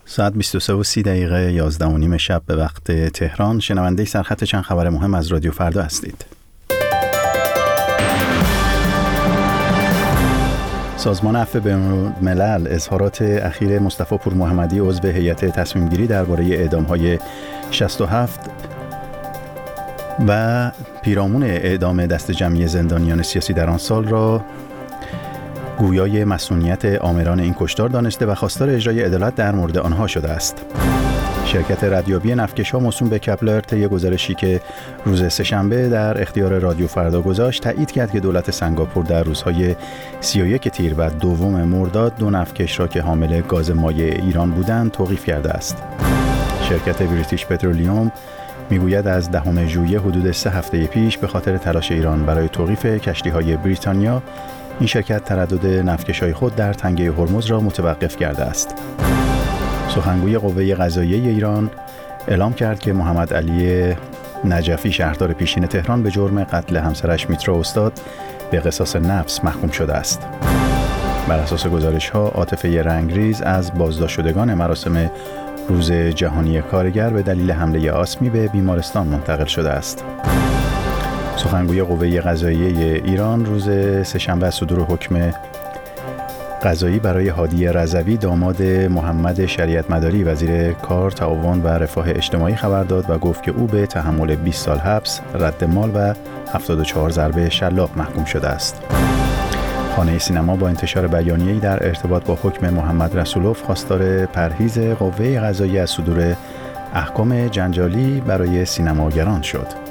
ساعت 23:30 11:30 شب به وقت تهران. شنونده سرخط چند خبر مهم از رادیو فردا هستید. سازمان عفو بین‌الملل اظهارات اخیر مصطفی پور محمدی عضو هیئت تصمیم گیری درباره اعدام‌های 67 و پیرامون اعدام دست جمعی زندانیان سیاسی در آن سال را گویای مسئولیت آمران این کشتار دانسته و خواستار اجرای عدالت در مورد آنها شده است. شرکت ردیابی نفتکش‌ها موسوم به کپلر طی گزارشی که روز سه‌شنبه در اختیار رادیو فردا گذاشت تایید کرد که دولت سنگاپور در روزهای 31 تیر و 2 مرداد 2 نفتکش را که حامل گاز مایع ایران بودند توقیف کرده است. شرکت بریتیش پترولیوم میگوید از 10 ژوئیه حدود 3 هفته پیش به خاطر تلاش ایران برای توقیف کشتی‌های بریتانیا این شرکت تردد نفتکش‌های خود در تنگه هرمز را متوقف کرده است. سخنگوی قوه قضاییه ایران اعلام کرد که محمد علی نجفی شهردار پیشین تهران به جرم قتل همسرش میترا استاد به قصاص نفس محکوم شده است. بر اساس گزارش‌ها عاطفه رنگریز از بازداشت شدگان مراسم روز جهانی کارگر به دلیل حمله آسمی به بیمارستان منتقل شده است. سخنگوی قوه قضاییه ایران روز سه‌شنبه صدور حکم قضایی برای هادی رضوی داماد محمد شریعت مداری وزیر کار، تعاون و رفاه اجتماعی خبر داد و گفت که او به تحمل 20 سال حبس، رد مال و 74 ضربه شلاق محکوم شده است. خانه سینما با انتشار بیانیه‌ای در ارتباط با حکم محمد رسولوف خواستار پرهیز قوه قضاییه از صدور احکام جنجالی برای سینماگران شد.